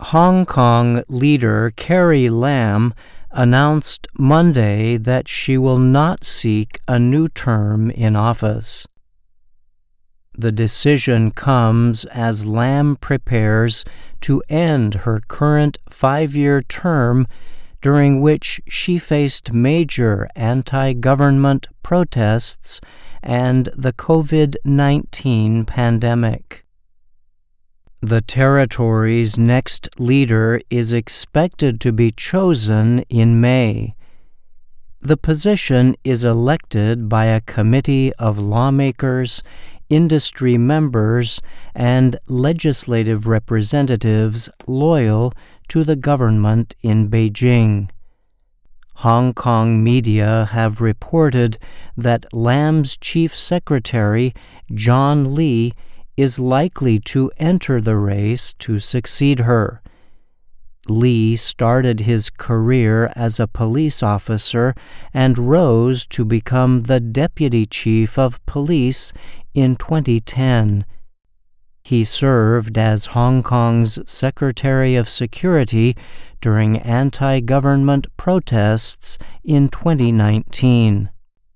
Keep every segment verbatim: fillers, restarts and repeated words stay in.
Hong Kong leader Carrie Lam announced Monday that she will not seek a new term in office. The decision comes as Lam prepares to end her current five-year term, during which she faced major anti-government protests and the covid nineteen pandemic. The territory's next leader is expected to be chosen in May. The position is elected by a committee of lawmakers, industry members, and legislative representatives loyal to the government in Beijing. Hong Kong media have reported that Lam's chief secretary, John Lee, is likely to enter the race to succeed her. Lee started his career as a police officer and rose to become the deputy chief of police in twenty ten. He served as Hong Kong's Secretary of Security during anti-government protests in twenty nineteen.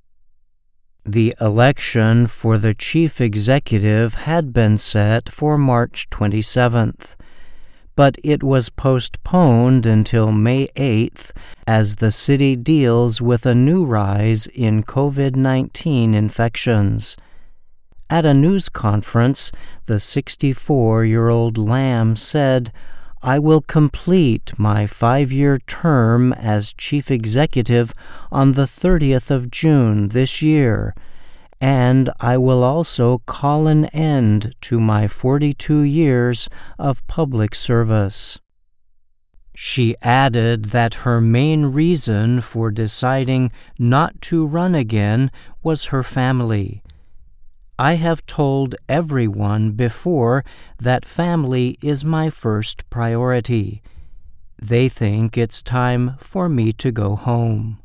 The election for the chief executive had been set for March twenty-seventh, but it was postponed until May eighth as the city deals with a new rise in covid nineteen infections. At a news conference, the sixty-four-year-old Lam said, "I will complete my five-year term as chief executive on the thirtieth of June this year, and I will also call an end to my forty-two years of public service." She added that her main reason for deciding not to run again was her family. "I have told everyone before that family is my first priority. They think it's time for me to go home."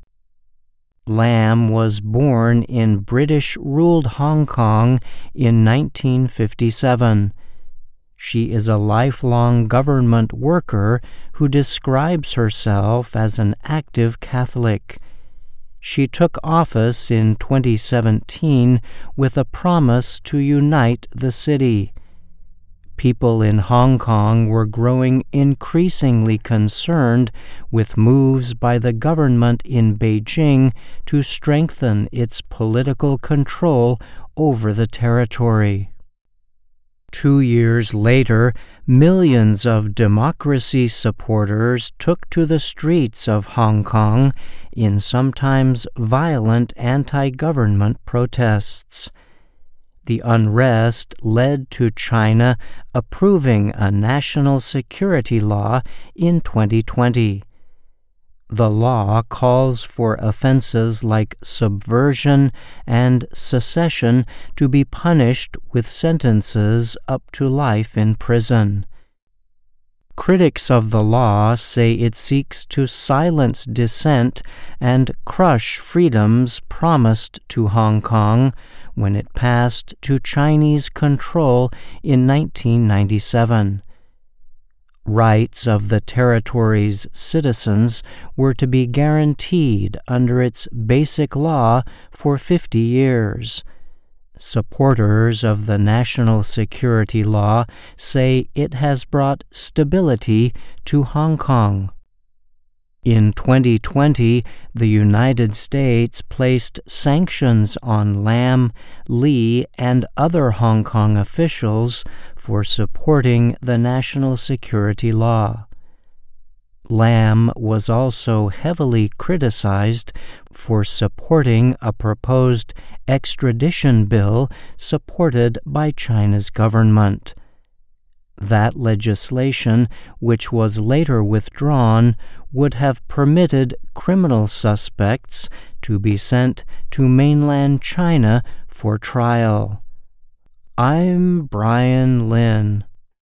Lam was born in British-ruled Hong Kong in nineteen fifty-seven. She is a lifelong government worker who describes herself as an active Catholic. She took office in twenty seventeen with a promise to unite the city. People in Hong Kong were growing increasingly concerned with moves by the government in Beijing to strengthen its political control over the territory. Two years later, millions of democracy supporters took to the streets of Hong Kong in sometimes violent anti-government protests. The unrest led to China approving a national security law in twenty twenty. The law calls for offenses like subversion and secession to be punished with sentences up to life in prison. Critics of the law say it seeks to silence dissent and crush freedoms promised to Hong Kong when it passed to Chinese control in nineteen ninety-seven. Rights of the territory's citizens were to be guaranteed under its basic law for fifty years. Supporters of the national security law say it has brought stability to Hong Kong. In twenty twenty, the United States placed sanctions on Lam, Lee, and other Hong Kong officials for supporting the national security law. Lam was also heavily criticized for supporting a proposed extradition bill supported by China's government. That legislation, which was later withdrawn, would have permitted criminal suspects to be sent to mainland China for trial. I'm Brian Lynn.